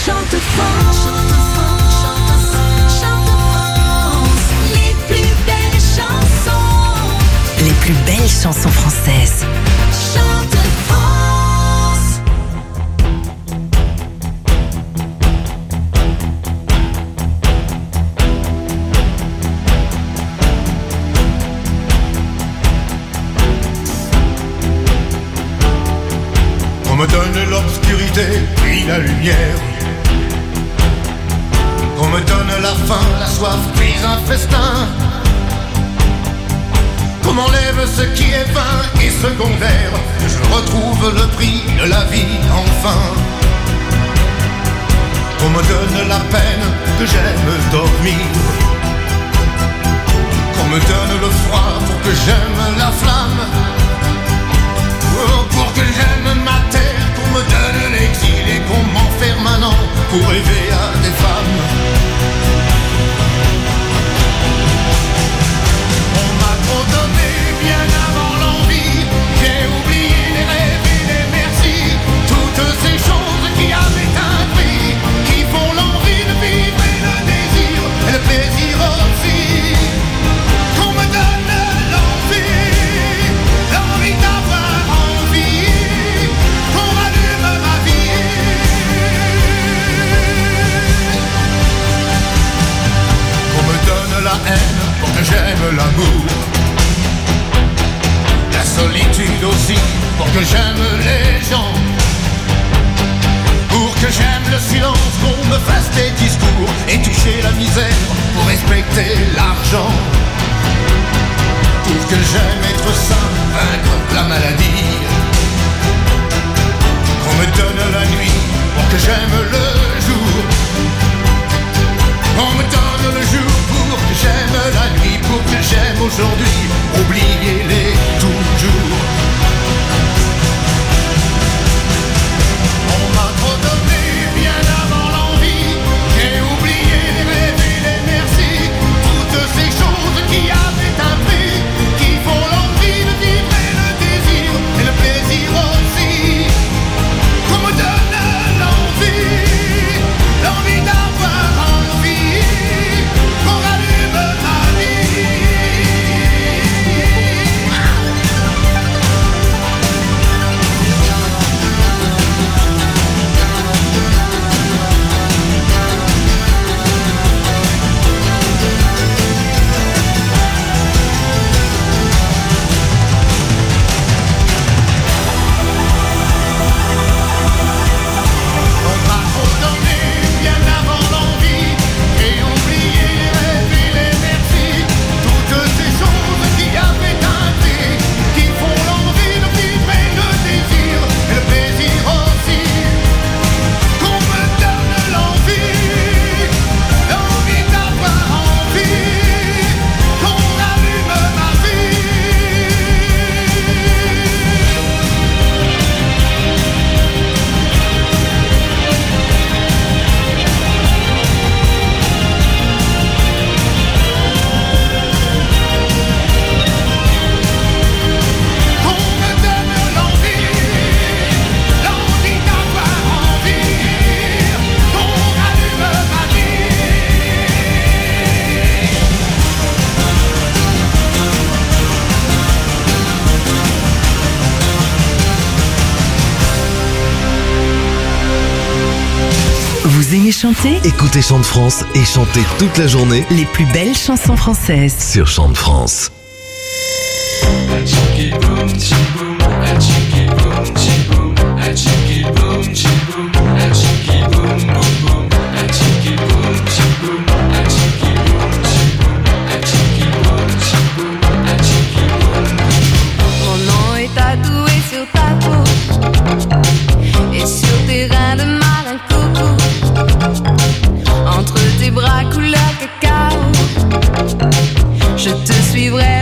Chante France, chante France, les plus belles chansons. Les plus belles chansons françaises. Chante France. On me donne l'obscurité puis la lumière. On me donne la faim, la soif puis un festin. Qu'on m'enlève ce qui est vain et secondaire, que je retrouve le prix de la vie enfin. On me donne la peine que j'aime dormir. Qu'on me donne le froid pour que j'aime la flamme. Oh, pour que j'aime ma terre, qu'on me donne l'exil et qu'on m'enferme un an pour rêver à des femmes. On m'a trop donné bien avant l'envie. J'ai oublié les rêves et les merci. Toutes ces choses qui avaient un prix, qui font l'envie de vivre et le désir et le plaisir aussi. Qu'on me donne l'envie d'avoir envie, qu'on rallume ma vie. Qu'on me donne la haine pour que j'aime l'amour. La solitude aussi pour que j'aime les gens. Pour que j'aime le silence, qu'on me fasse des discours et toucher la misère pour respecter l'argent. Pour que j'aime être sain, vaincre la maladie. Qu'on me donne la nuit pour que j'aime le jour. On me donne le jour pour que j'aime la nuit, pour que j'aime aujourd'hui, oubliez-les toujours. On m'a trop donné bien avant l'envie, j'ai oublié les rêves et les merci. Toutes ces choses qui avaient un prix, qui font l'envie de vivre et le désir et le plaisir aussi. Qu'on me donne l'envie d'avoir envie, qu'on rallume ma vie. On m'a trop donné bien avant l'envie, j'ai oublié les rêves et les merci. Toutes ces choses qui avaient un prix, qui font l'envie de vivre et le désir et le plaisir aussi. Qu'on me donne l'envie d'avoir envie, qu'on rallume ma vie. Qu'on me donne l'envie d'avoir envie, qu'on rallume ma Vous aimez chanter? Écoutez Chante France et chantez toute la journée Les plus belles chansons françaises. sur Chante France. Mon nom est tatoué sur ta peau et sur tes reins de marin coco. Entre tes bras couleur cacao, je te suivrai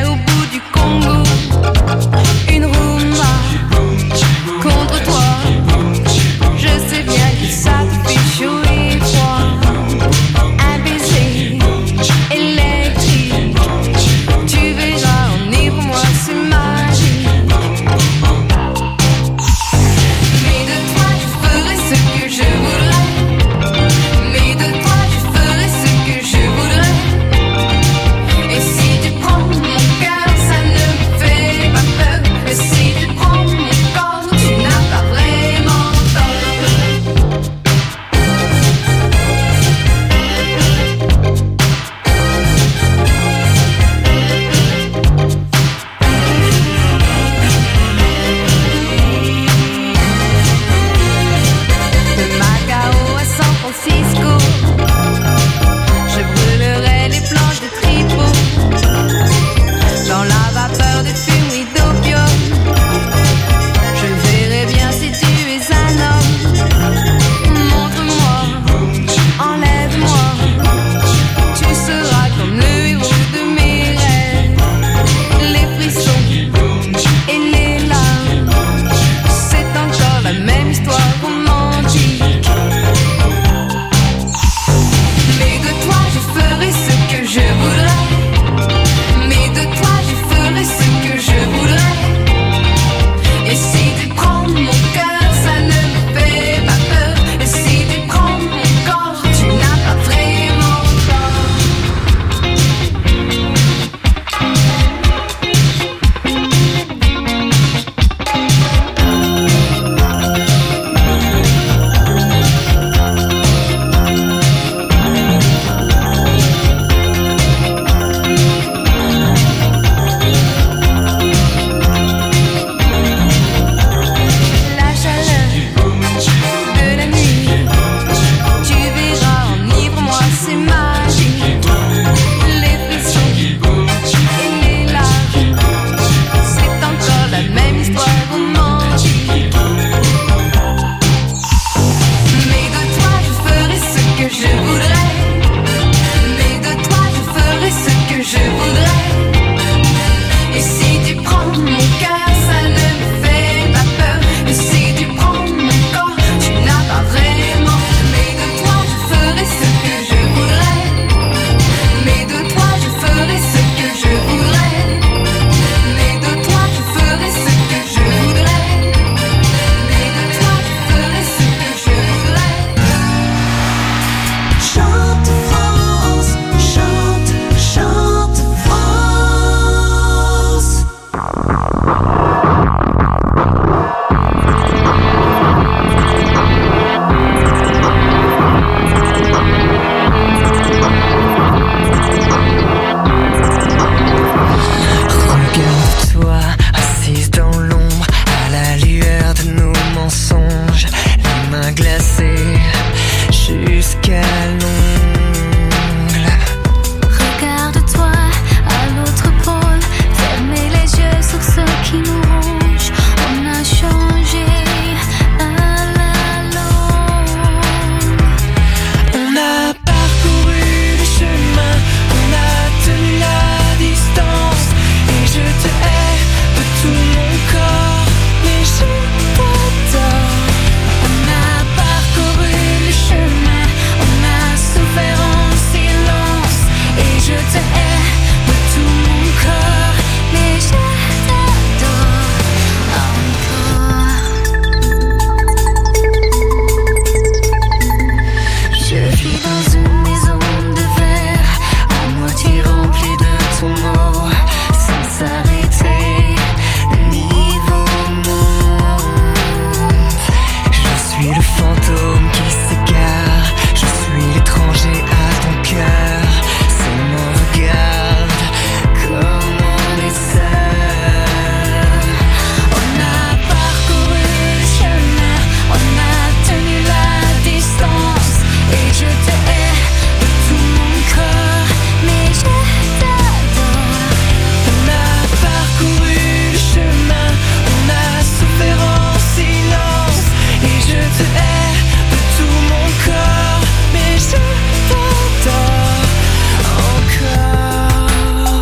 fantôme qui s'égare. Je suis l'étranger à ton cœur. Seulement regarde comme on est seul. On a parcouru le chemin, on a tenu la distance. Et je te hais de tout mon corps, mais je t'adore. On a parcouru le chemin, on a souffert en silence. Et je te hais de tout mon corps, mais je t'adore encore.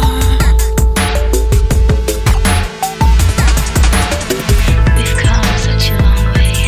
We've come such a long way.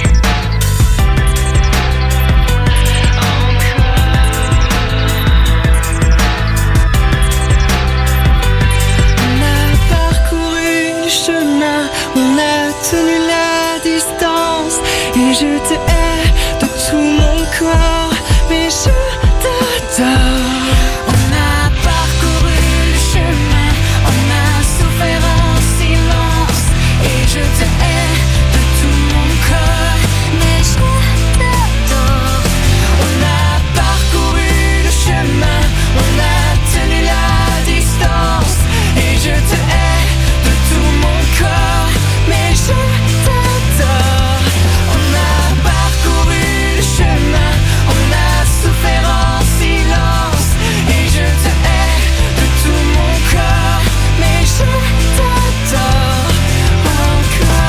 On a parcouru le chemin, on a tenu la distance. Et je te hais de tout mon corps, mais je t'adore. On a parcouru le chemin, on a souffert en silence. Et je te hais de tout mon corps, mais je t'adore. On a parcouru le chemin, on a tenu la distance. Et je te hais de tout mon corps, mais je t'adore. On a parcouru le chemin, on a souffert en silence. Et je te hais de tout mon corps, mais je t'adore encore,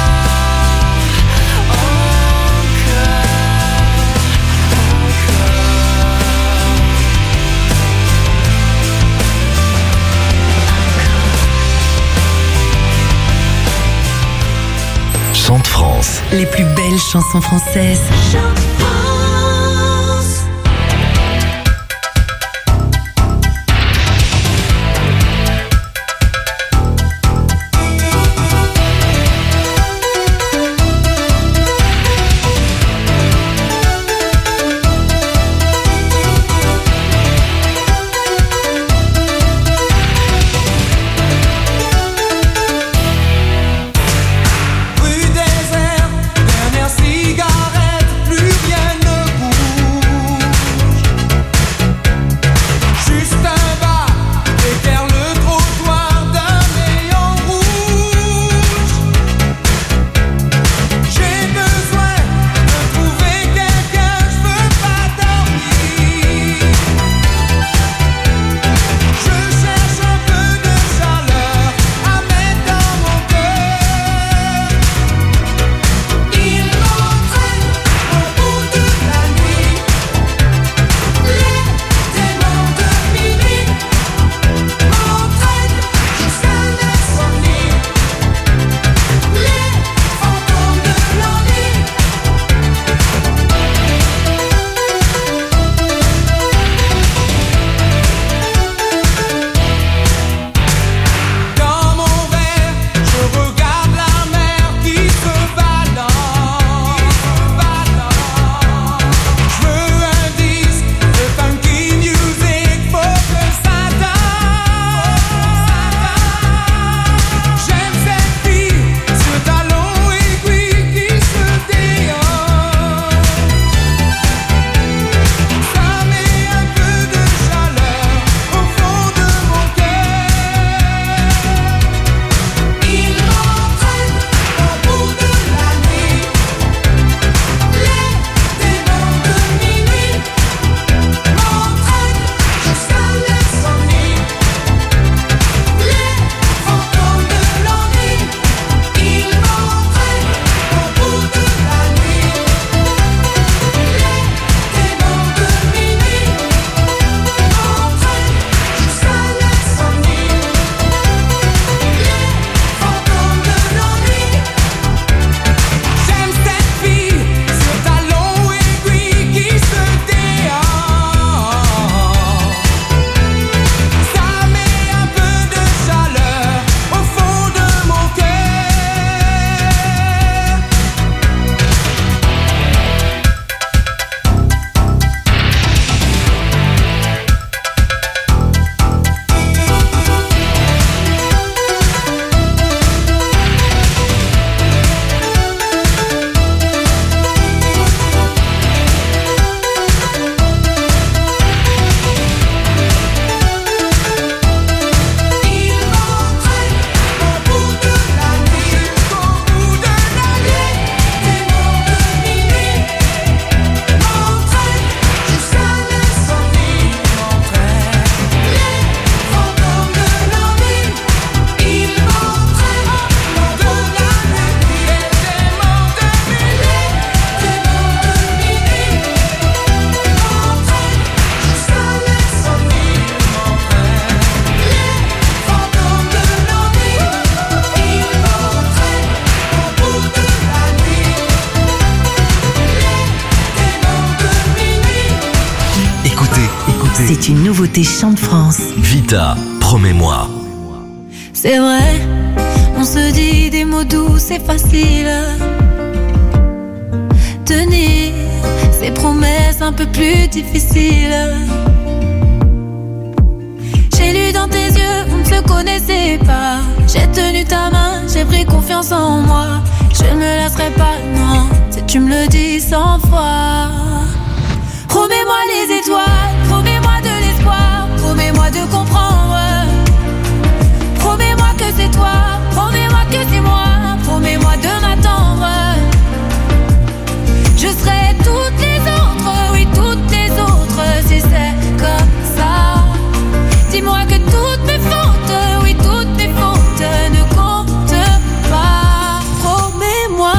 Chante France. Les plus belles chansons françaises. Rue désert, dernière cigarette, plus C'est une nouveauté Chant de France. Vita, promets-moi. C'est vrai, on se dit des mots doux, c'est facile. Tenir ces promesses un peu plus difficiles. J'ai lu dans tes yeux, on ne se connaissait pas. J'ai tenu ta main, j'ai pris confiance en moi. Je ne me lasserai pas, non, si tu me le dis 100 fois. Promets-moi les étoiles, promets-moi de l'espoir, promets-moi de comprendre. Promets-moi que c'est toi, promets-moi que c'est moi, promets-moi de m'attendre. Je serai toutes les autres, oui toutes les autres, si c'est comme ça. Dis-moi que toutes mes fautes, oui toutes mes fautes ne comptent pas. Promets-moi.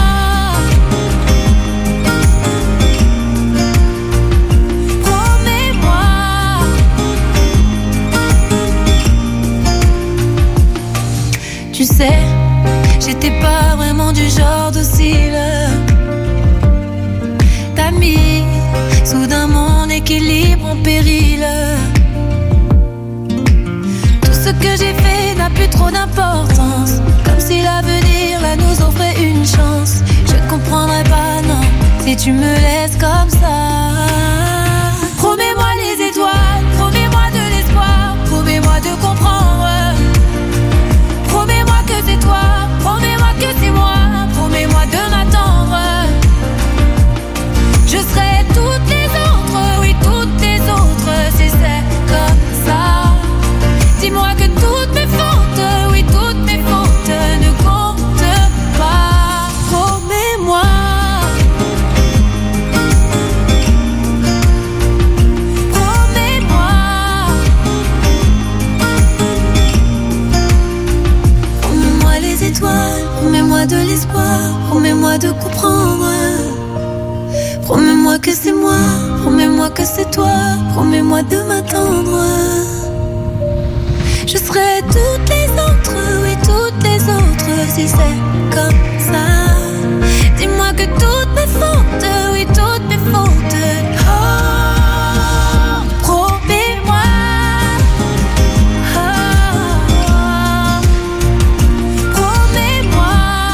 Promets-moi. Tu sais, j'étais pas vraiment du genre docile. T'as mis soudain mon équilibre en péril. Tout ce que j'ai fait n'a plus trop d'importance, comme si l'avenir là nous offrait une chance. Je ne comprendrai pas, non, si tu me laisses comme ça. Promets-moi les étoiles, promets-moi de l'espoir, promets-moi de comprendre. Promets-moi que c'est toi, promets-moi que c'est moi, promets-moi de m'attendre. Je serai toutes les autres, oui toutes les autres, si c'est comme ça. Dis-moi que toutes mes fautes, oui toutes mes fautes ne comptent pas. Promets-moi. Promets-moi. Promets-moi les étoiles, promets-moi de l'espoir, promets-moi de comprendre. Promets-moi que c'est moi, promets-moi que c'est toi, promets-moi de m'attendre. Je serai toutes les autres, oui toutes les autres, si c'est comme ça. Dis-moi que toutes mes fautes, oui toutes mes fautes. Oh, promets-moi. Oh, promets-moi.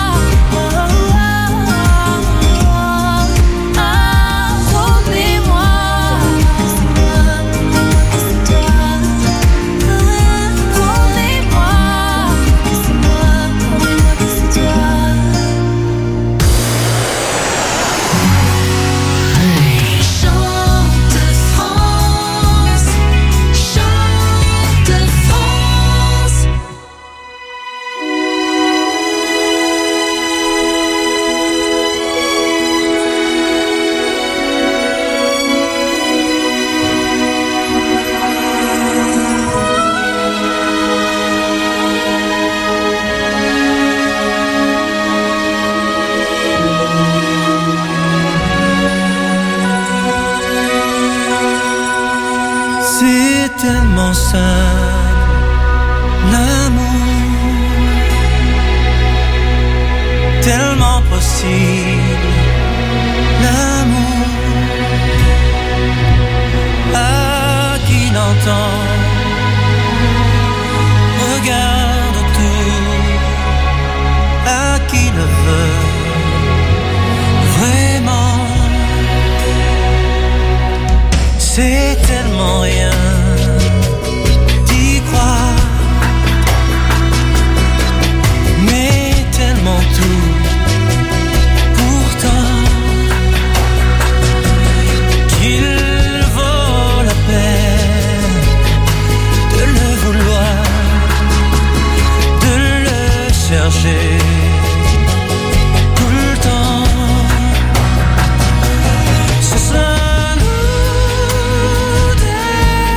Tellement simple, l'amour, tellement possible, l'amour, à qui l'entend, regarde tout, à qui le veut, vraiment, c'est tellement rien. Tout le temps, ce sera nous deux.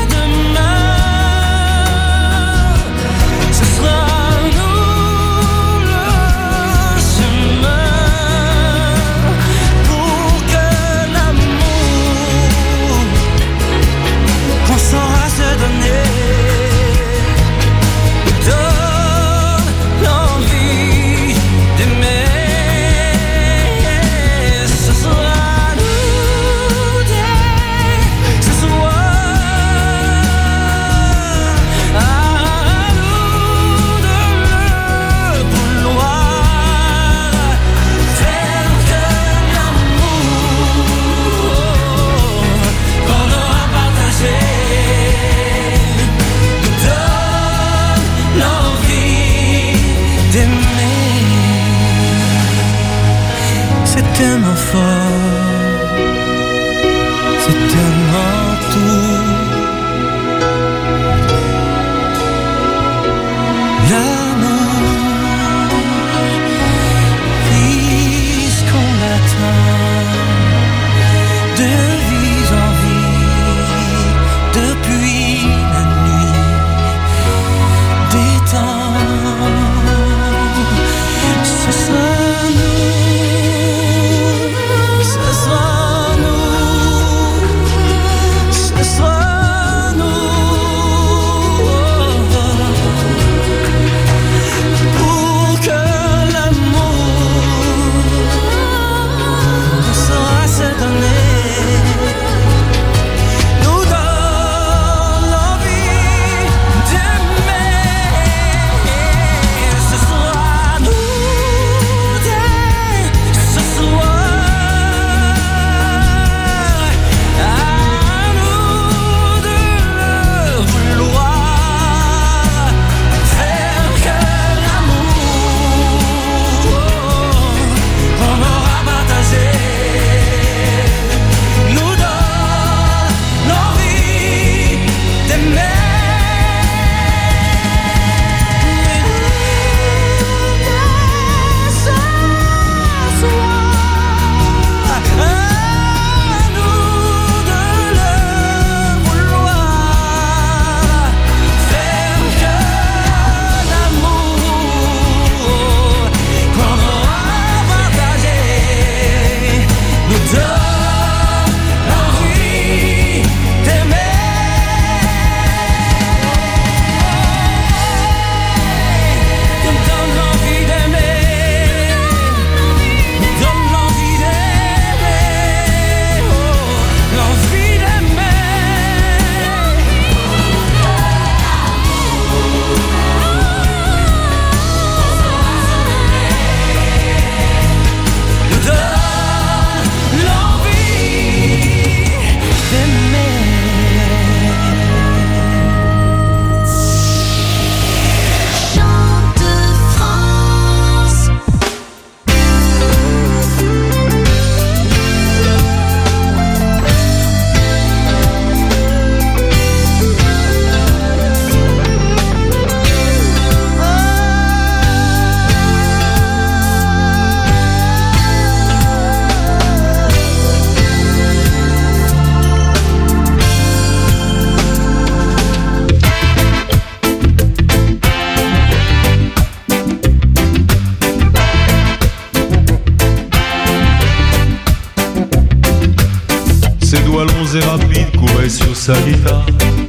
fois longs et rapides couraient sur sa guitare.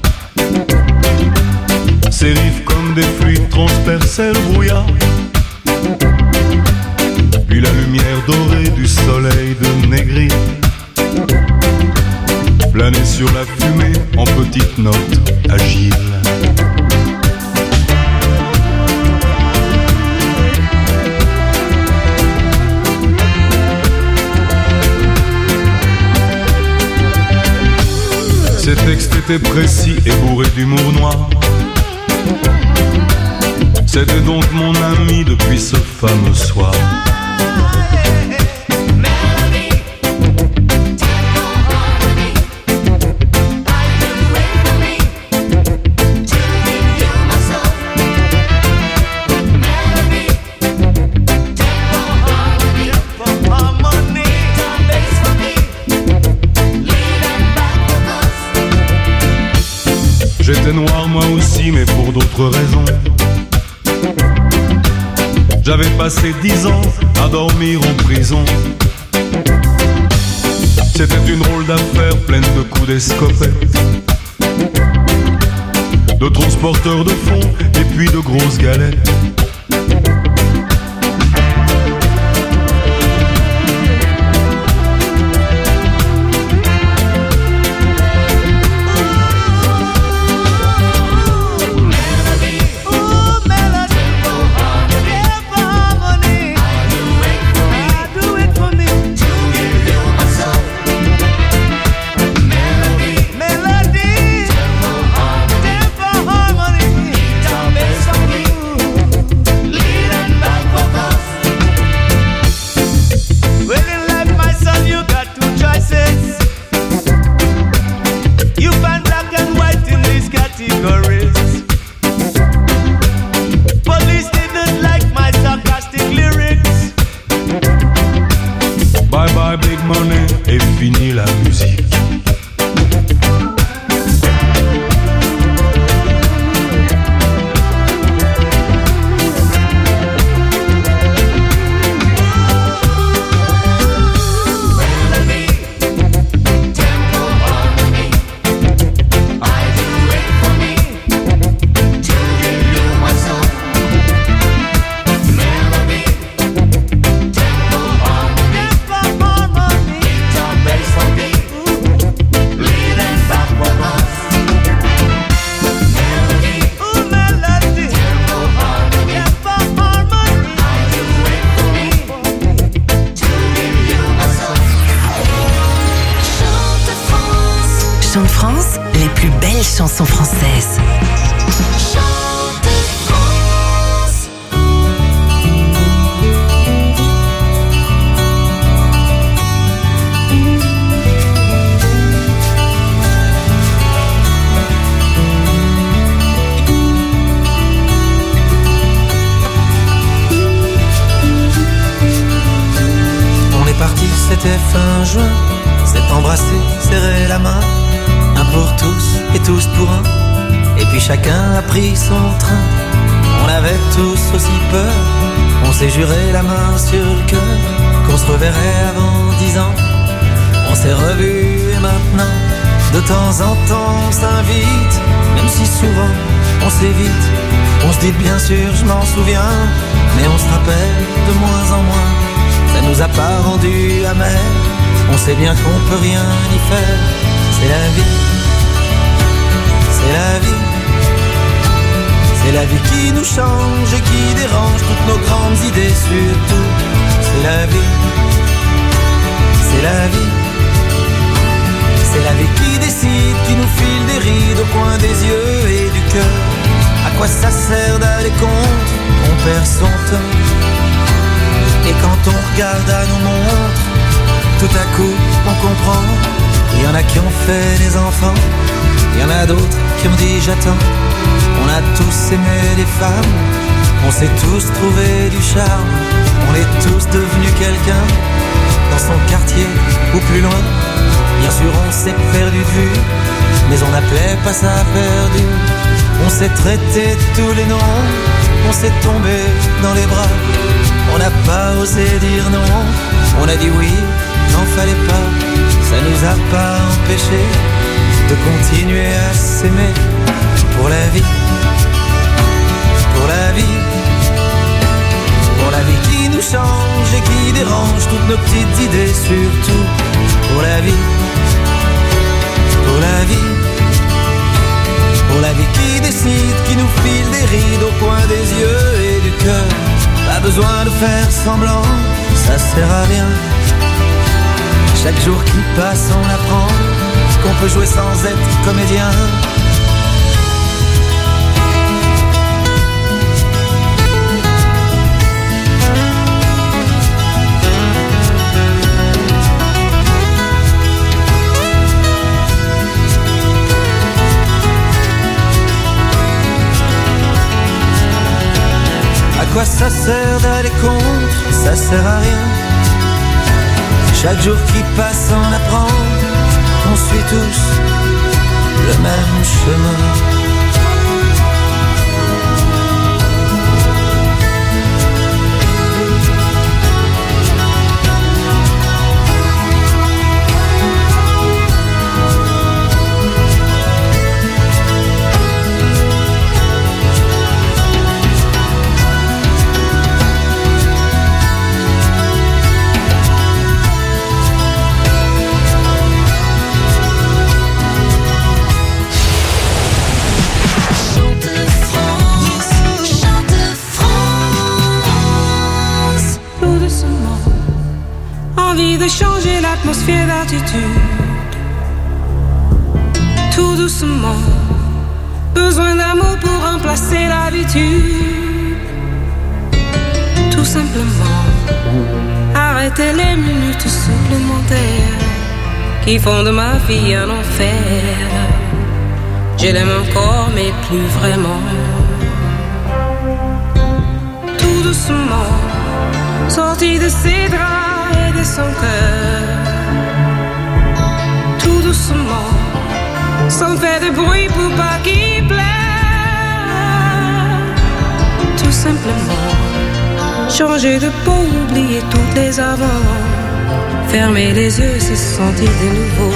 Ses riffs comme des fluides transperçaient le brouillard. Puis la lumière dorée du soleil de Négri planait sur la fumée en petites notes agiles. Ses textes étaient précis et bourrés d'humour noir. C'était donc mon ami depuis ce fameux soir. J'étais noir moi aussi, mais pour d'autres raisons. J'avais passé 10 ans à dormir en prison. C'était une drôle d'affaire pleine de coups d'escopette, de transporteurs de fonds et puis de grosses galettes. Bye bye big money et fini la musique. Chant de France, les plus belles chansons françaises. Chant de France. On est parti, c'était fin juin. S'est embrassé, serré la main. Un pour tous et tous pour un. Et puis chacun a pris son train. On avait tous aussi peur. On s'est juré la main sur le cœur qu'on se reverrait avant 10 ans. On s'est revus et maintenant de temps en temps on s'invite. Même si souvent on s'évite. On se dit bien sûr je m'en souviens. Mais on se rappelle de moins en moins. Ça nous a pas rendu amers. On sait bien qu'on peut rien y faire. C'est la vie. C'est la vie. C'est la vie qui nous change et qui dérange toutes nos grandes idées surtout. C'est la vie. C'est la vie. C'est la vie qui décide, qui nous file des rides au coin des yeux et du cœur. À quoi ça sert d'aller contre? On perd son temps. Et quand on regarde à nos montres, tout à coup on comprend. Il y en a qui ont fait des enfants. Il y en a d'autres qui ont dit j'attends. On a tous aimé les femmes. On s'est tous trouvé du charme. On est tous devenus quelqu'un. Dans son quartier ou plus loin. Bien sûr on s'est perdu de vue. Mais on n'appelait pas ça perdu. On s'est traité tous les noms. On s'est tombé dans les bras. On n'a pas osé dire non. On a dit oui, n'en fallait pas. Ça nous a pas empêchés empêcher de continuer à s'aimer pour la vie, pour la vie, pour la vie qui nous change et qui dérange toutes nos petites idées, surtout pour la vie, pour la vie, pour la vie qui décide, qui nous file des rides au coin des yeux et du cœur. Pas besoin de faire semblant, ça sert à rien. Chaque jour qui passe on apprend qu'on peut jouer sans être comédien. À quoi ça sert d'aller contre? Ça sert à rien. Chaque jour qui passe on apprend qu'on suit tous le même chemin. De changer l'atmosphère d'attitude, tout doucement. Besoin d'amour pour remplacer l'habitude. Tout simplement, arrêter les minutes supplémentaires qui font de ma vie un enfer. Je l'aime encore mais plus vraiment. Tout doucement, sorti de ses draps de son cœur, tout doucement, sans faire de bruit pour pas qu'il pleure. Tout simplement, changer de peau, oublier toutes les avant, fermer les yeux, se sentir de nouveau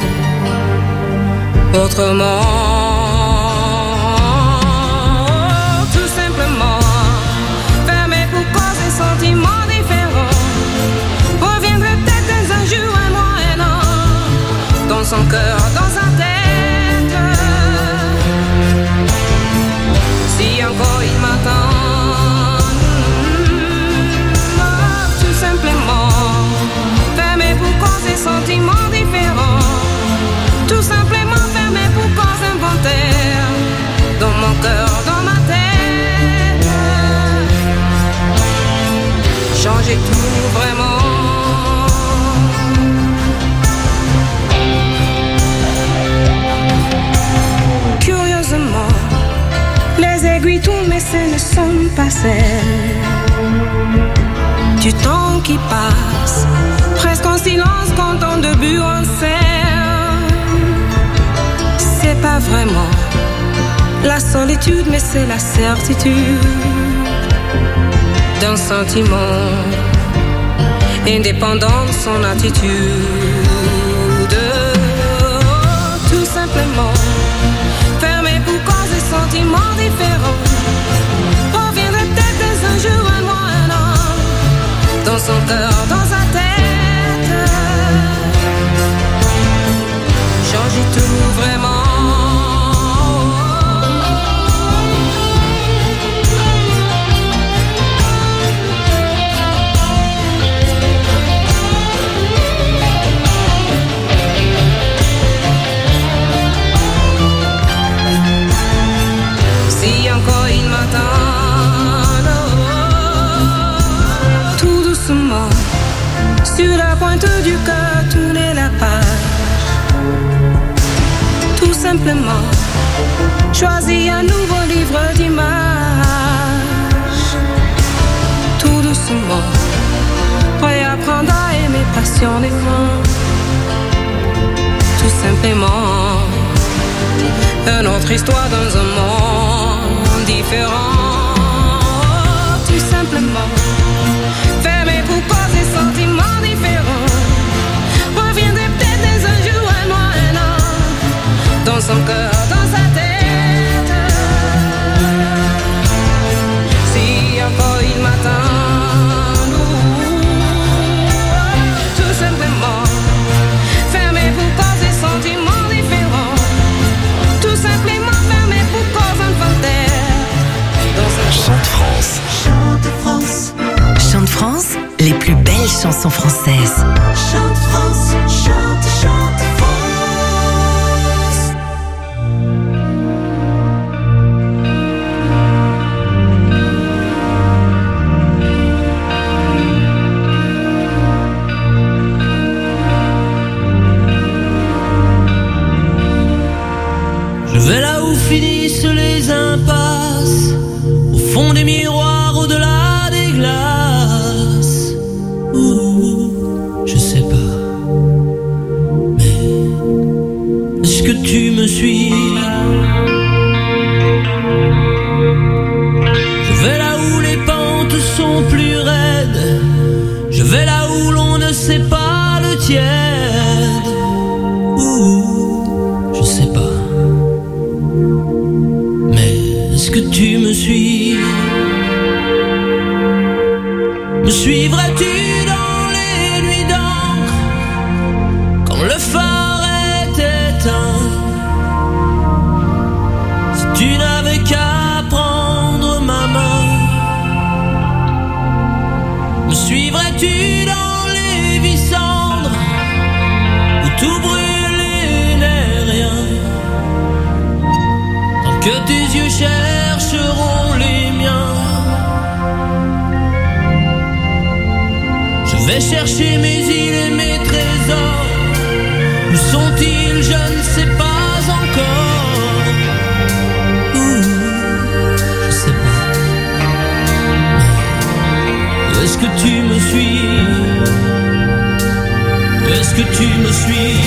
autrement. Tout simplement, fermer pour causer sentiments différents. Dans son cœur, dans sa tête. Si encore il m'attend, tout simplement, fermé pour causer sentiments différents. Tout simplement fermé pour cause inventaire. Dans mon cœur, dans ma tête. Changer tout vraiment. Les aiguilles tournent mais ce ne sont pas celles du temps qui passe, presque en silence quand on début en scène. C'est pas vraiment la solitude mais c'est la certitude d'un sentiment indépendant de son attitude. Tout simplement fermé pour cause de sentiments différents. Reviendrait peut-être un jour, un mois, un an, dans son cœur, dans sa tête. Changer tout vraiment. Tout doucement, sur la pointe du cœur, tourner la page. Tout simplement, choisir un nouveau livre d'images. Tout doucement, réapprendre à aimer passionnément. Tout simplement, une autre histoire dans un monde différent. Tout simplement, fermé pour cause des sentiments différents. Reviendrait peut-être un jour, un mois, un an. son cœur, dans sa tête. Si encore il m'attend, tout simplement fermé pour causer sentiments différents. Tout simplement fermé pour cause inventaire. Chante France. Chante France. Chante France, les plus belles chansons françaises. Chante France, chante, chante France. Je vais là où finissent les impasses, au fond des miroirs, au-delà des glaces. Je sais pas, mais est-ce que tu me suis? Je vais là où les pentes sont plus raides, je vais là où l'on ne sait pas le tiède. Je sais pas. Est-ce que tu me suis? Me suivrais-tu dans les nuits d'encre, quand le phare est éteint? Si tu n'avais qu'à prendre ma main. Me suivrais-tu dans les vies cendres, où tout brûle et n'est rien? Tant que tes yeux chercheront les miens, je vais chercher mes îles et mes trésors. Où sont-ils? Je ne sais pas encore. Je sais pas. Est-ce que tu me suis? Est-ce que tu me suis?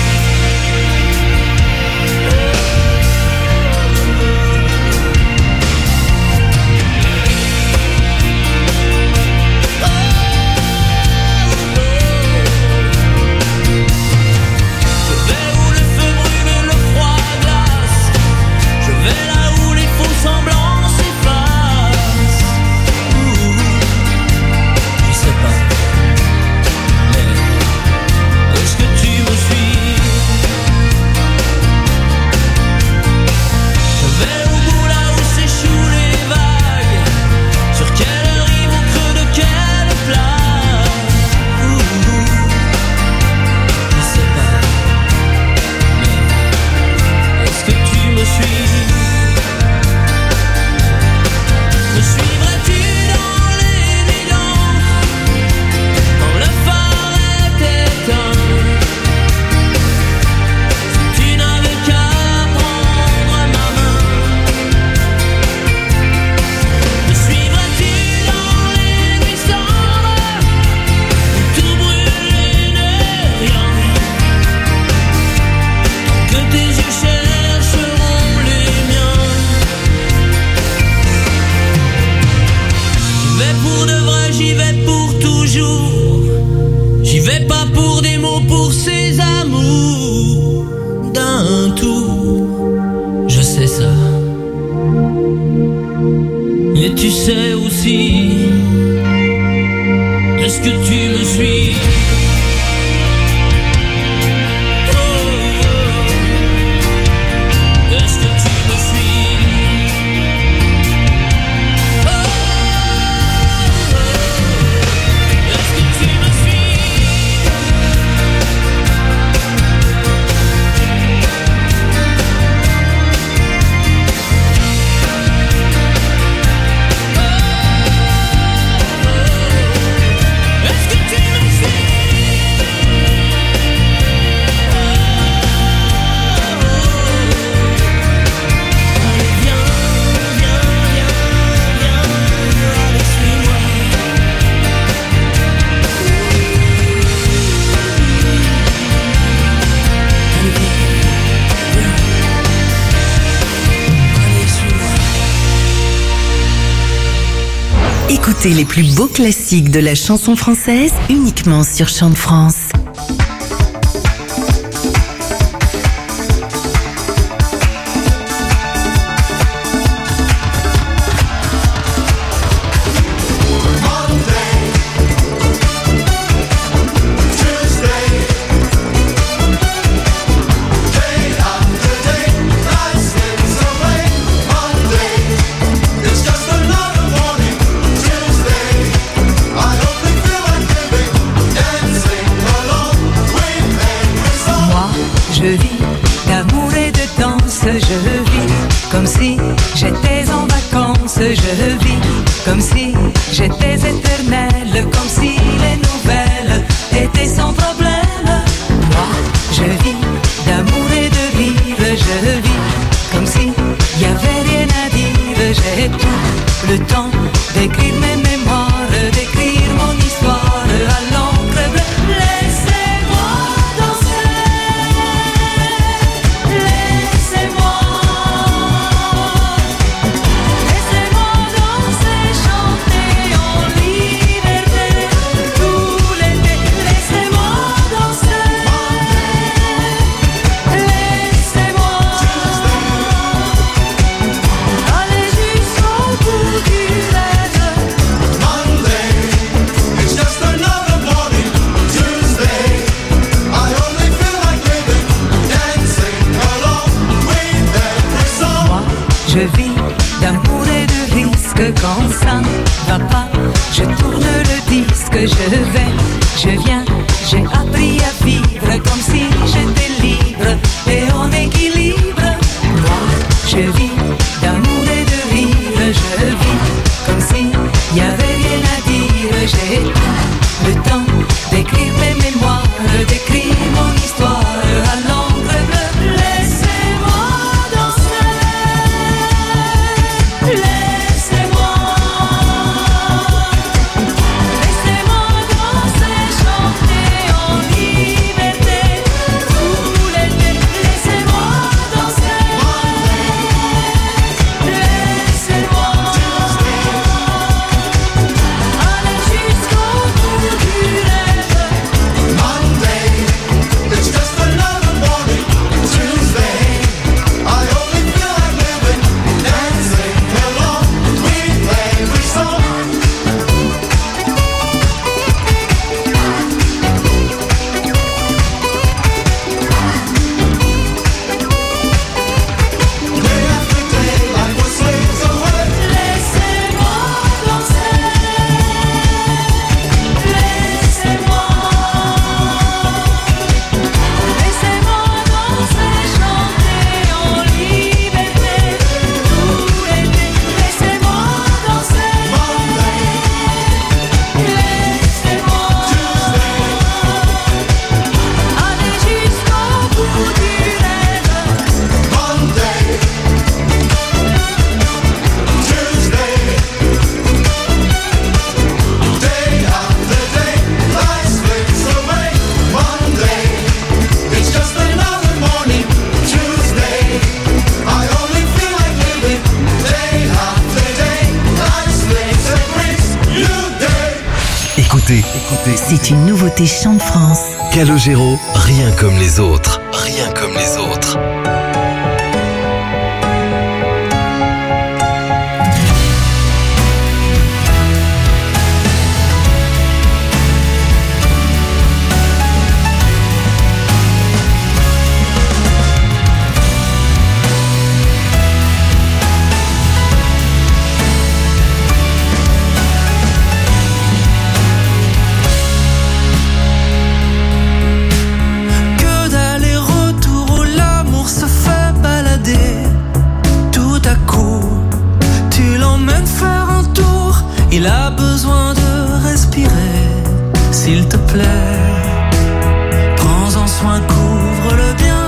Écoutez les plus beaux classiques de la chanson française uniquement sur Chante France. je vis d'amour et de danse, je vis comme si j'étais en vacances, je vis comme si j'étais éternelle, comme si les nouvelles étaient sans problème. Moi, je vis d'amour et de rire, je vis comme si y avait rien à dire. J'ai tout le temps d'écrire mes mémoires, d'écrire mon histoire à l'encre bleue. Laissez-moi danser, laissez-moi danser, chanter en liberté tout l'été. Laissez-moi danser, laissez-moi aller jusqu'au bout du rêve. Monday, it's just another morning. Tuesday, I only feel like living, dancing along with every song. Moi, je vis d'amour et de risque. Quand ça ne va pas, je tourne le disque. Je viens, j'ai appris à vivre comme si j'étais libre et en équilibre. Moi, je vis d'amour et de rire. Je vis comme si y avait rien à dire. J'ai tout le temps d'écrire mes mémoires, d'écrire mon histoire à l'encre bleue. Laissez-moi danser, laissez-moi danser, chanter en liberté tout l'été. Laissez-moi danser, laissez-moi aller jusqu'au bout du rêve. Monday, it's just another morning. Tuesday, I only feel like living, dancing along with every song. Day after day, life was slips away. Laissez-moi danser, laissez-moi danser, chanter en liberté tout l'été. Laissez-moi danser, laissez-moi aller jusqu'au bout du rêve. Monday, Tuesday, day after day, life slips away. Monday, it's just another morning. Tuesday, I only feel like living. Day after day, life slips and brings new day. Écoutez, C'est une nouveauté Chant de France. Calogero, rien comme les autres. Rien comme les autres. Que d'aller-retour où l'amour se fait balader. Tout à coup, tu l'emmènes faire un tour. Il a besoin de respirer. S'il te plaît, prends-en soin, couvre-le bien.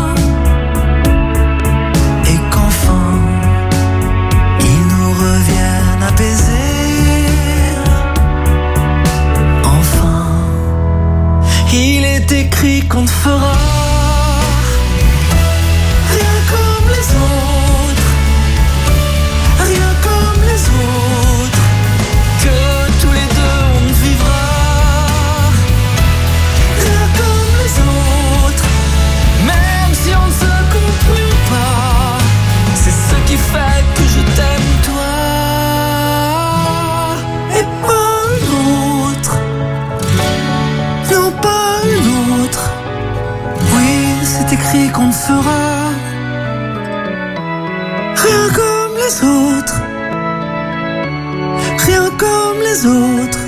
Et qu'enfin, il nous revienne apaisé. Enfin, il est écrit qu'on ne fera rien comme les autres, rien comme les autres, que tous les deux on ne vivra rien comme les autres, même si on ne se comprend pas. C'est ce qui fait que je t'aime toi et pas un autre. Non, pas une autre. Oui, c'est écrit qu'on ne fera rien comme les autres. Rien comme les autres.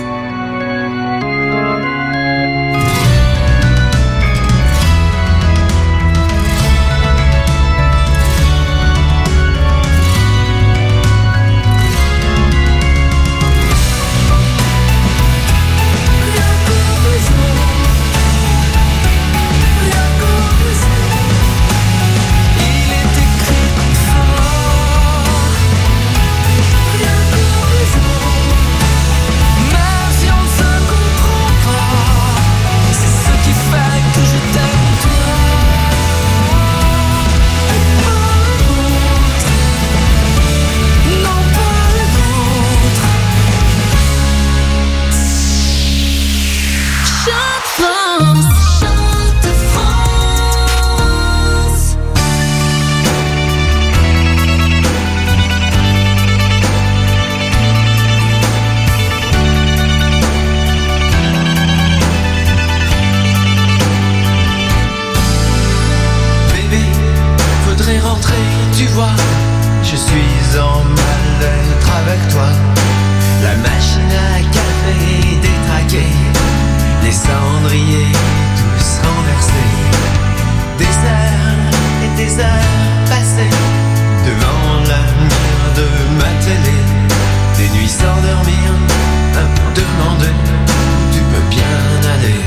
tu vois, je suis en mal-être avec toi. La machine à café est détraquée, les cendriers tous renversés. Des heures et des heures passées devant la lumière de ma télé. Des nuits sans dormir, à me demander où tu peux bien aller.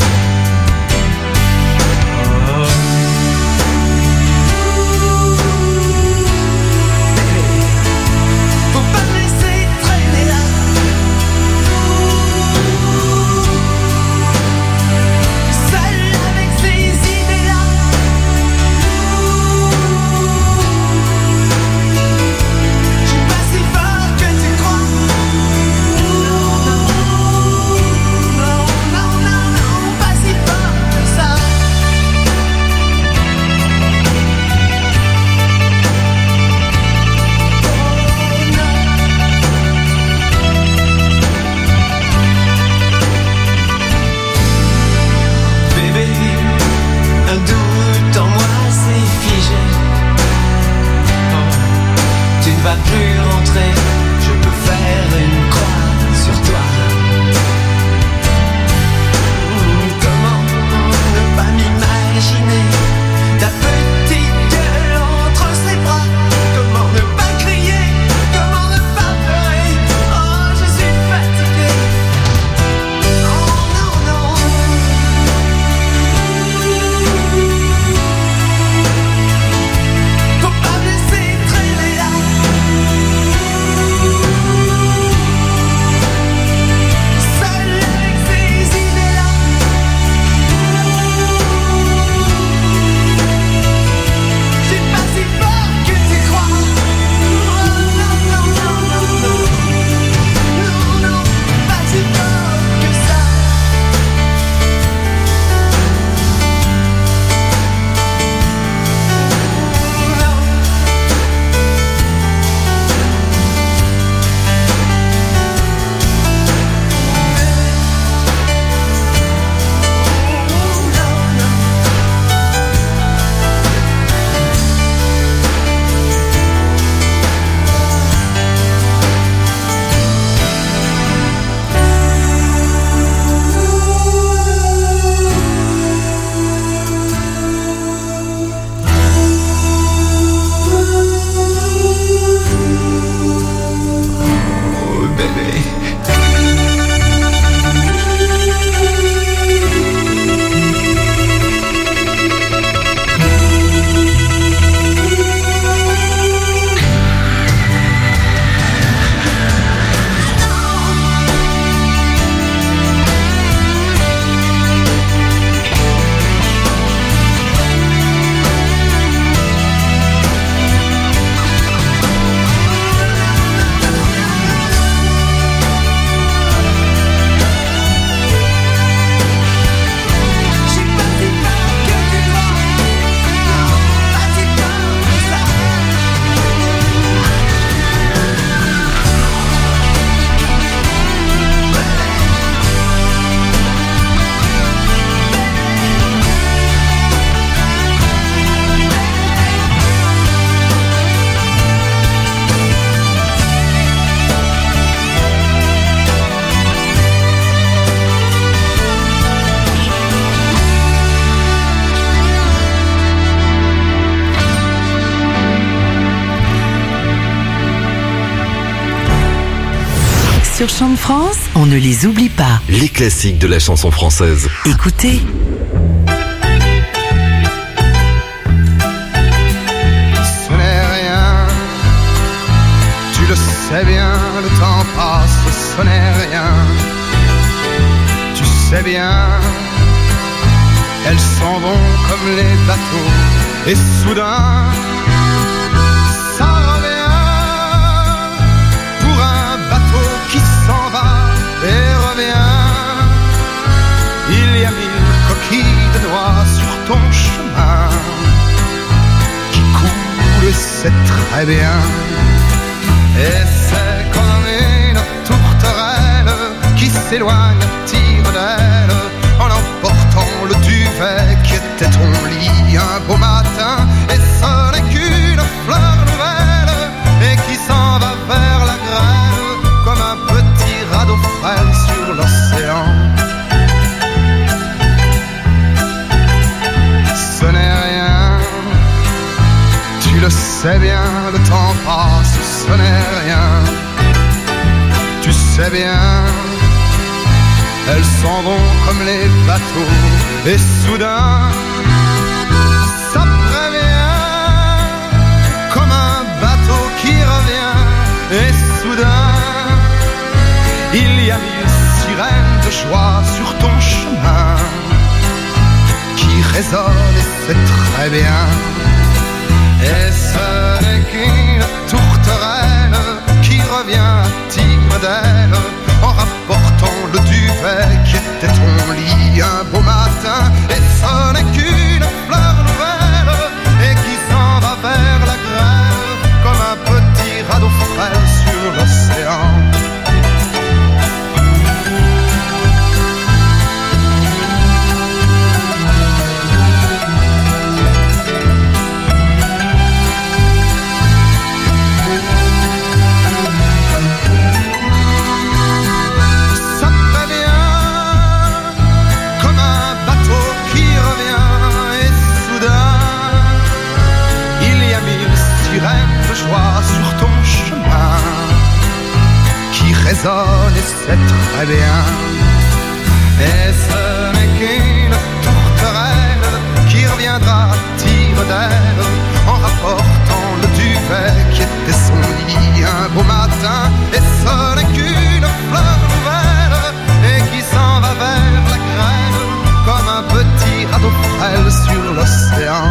Oh. Faut pas me laisser traîner là. Seul avec ces idées-là. Je suis pas si fort que tu crois. Non, non, non, non, pas si fort que ça. Bébé, un doute en moi s'est figé. Oh, tu ne vas plus rentrer, je peux faire une croix sur toi. Comment ne pas m'imaginer ta petite gueule entre ses bras? Comment ne pas crier? Comment ne pas pleurer? Oh, je suis fatiguée. Non, non, non. Faut pas me laisser traîner là. Seul avec ces idées-là. Je suis pas si fort que tu crois. Oh, non, non, non, non, non. Non, non, pas si fort que ça. Oh, bébé. Je suis pas si fort que tu crois. Non, pas si fort que ça. Sur Chant de France, on ne les oublie pas. Les classiques de la chanson française. Écoutez, Ce n'est rien, tu le sais bien, le temps passe, ce n'est rien. Tu sais bien, elles s'en vont comme les bateaux, et soudain, ça revient pour un bateau qui s'en va et revient. Il y a 1000 coquilles de noix sur ton chemin qui coulent, et c'est très bien. Et c'est comme une tourterelle qui s'éloigne à tire d'aile en emportant le duvet qui était ton lit un beau matin. Et ce n'est qu'une fleur nouvelle sais bien, le temps passe, ce n'est rien. Tu sais bien, elles s'en vont comme les bateaux. Et soudain, ça prévient, comme un bateau qui revient. Et soudain, il y a 1000 sirènes de joie sur ton chemin qui résonnent et c'est très bien. Et ce n'est qu'une tourterelle qui revient à tigre d'elle en rapportant le duvet qui était ton lit un beau matin. Et ce n'est qu'une fleur nouvelle et qui s'en va vers la grève comme un petit radeau frêle sur l'océan. Sur ton chemin qui résonne et c'est très bien. Et ce n'est qu'une tourterelle qui reviendra à tire d'aile en rapportant le duvet qui était son lit un beau matin. Et ce n'est qu'une fleur nouvelle et qui s'en va vers la grève comme un petit radeau frêle sur l'océan.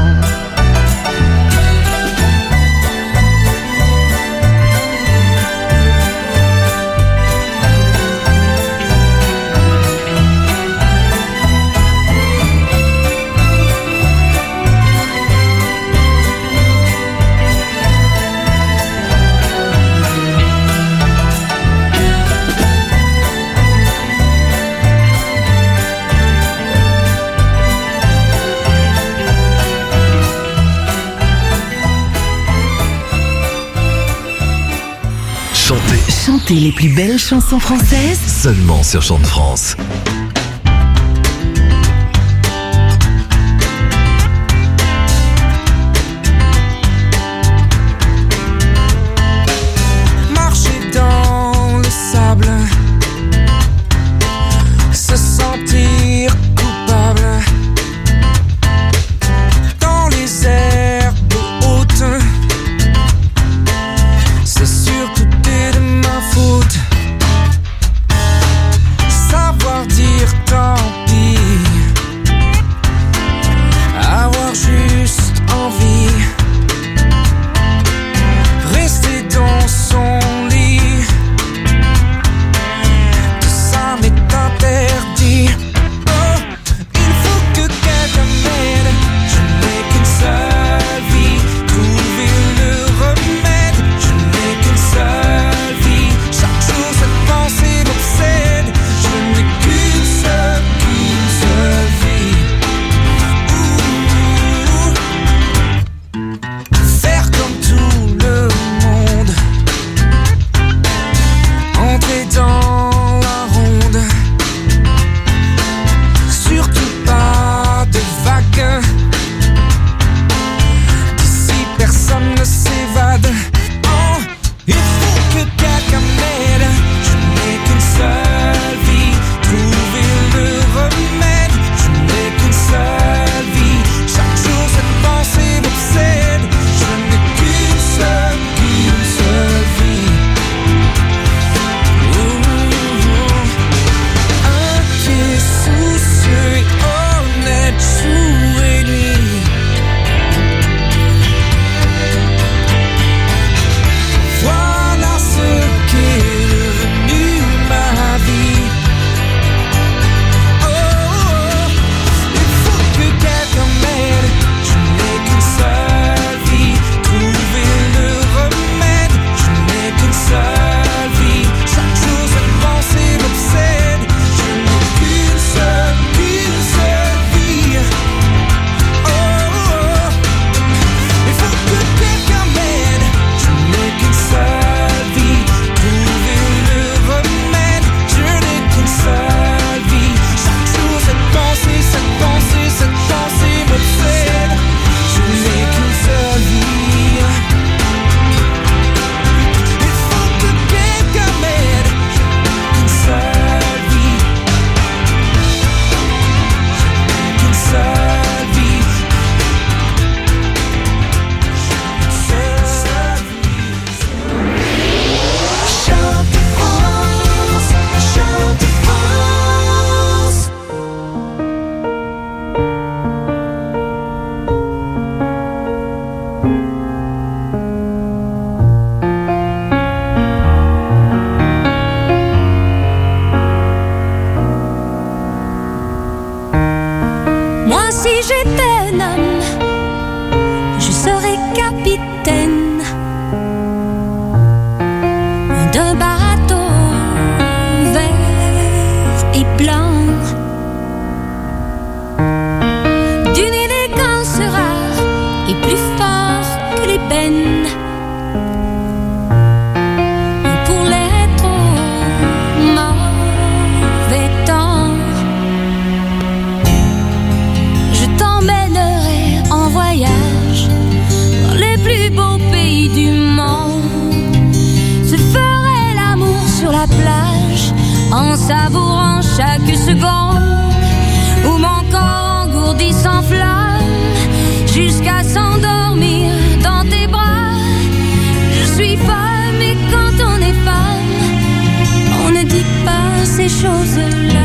Chantez les plus belles chansons françaises seulement sur Chant de France. Marcher dans le sable, se sentir coupable dans les herbes hautes. C'est sûr que t'es de ma faute. Savoir dire capitaine d'un bateau vert et blanc, d'une élégance rare et plus fort que l'ébène. Pour l'être au mauvais temps, je t'emmènerai en voyage dans les plus beaux pays du monde. Je ferai l'amour sur la plage en savourant chaque seconde où mon corps engourdi s'enflamme jusqu'à s'endormir dans tes bras. Je suis femme et quand on est femme, on ne dit pas ces choses-là.